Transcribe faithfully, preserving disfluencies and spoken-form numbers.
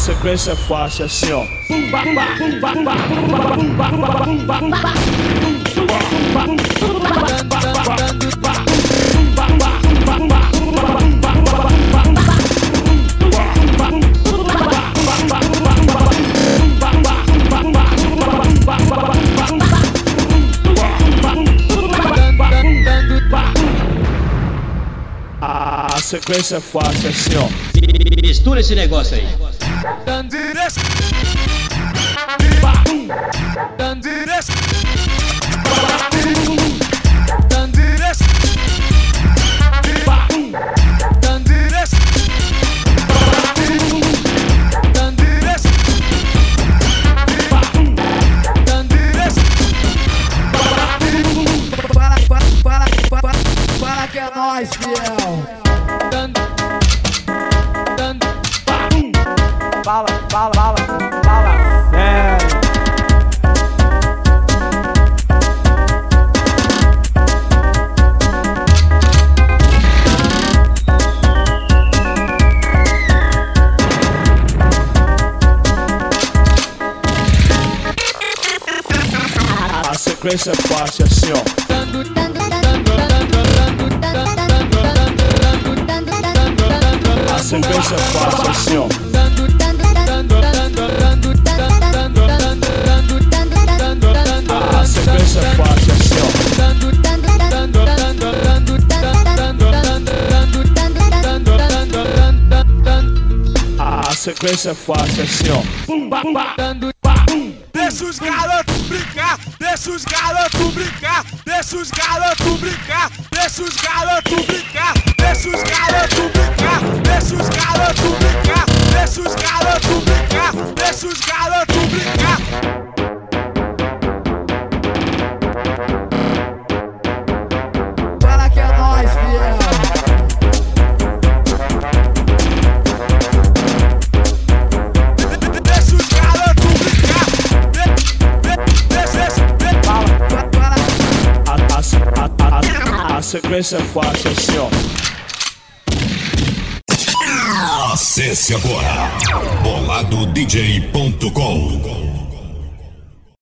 sequência é fácil, assim ó. A sequência é fácil, assim ó. Mistura esse negócio aí. Fala, fala, fala, fala que é nóis, fiel. Fala, fala, fala, fala sério. A sequência é fácil, assim ó. A sequência é fácil, assim ó. A sequência é fácil, assim ó. A sequência é fácil, assim ó. Deixa os garotos brincar, deixa os garotos brincar, deixa os garotos brincar, deixa os garotos brincar, deixa os garotos brincar, deixa os garotos brincar, deixa os garotos brincar, deixa os garotos brincar. Fala que é nóis, fiel. Deixa os garotos brincar. A, a, a, a sequência é fácil, assim ó. Acesse agora bolado d j ponto com.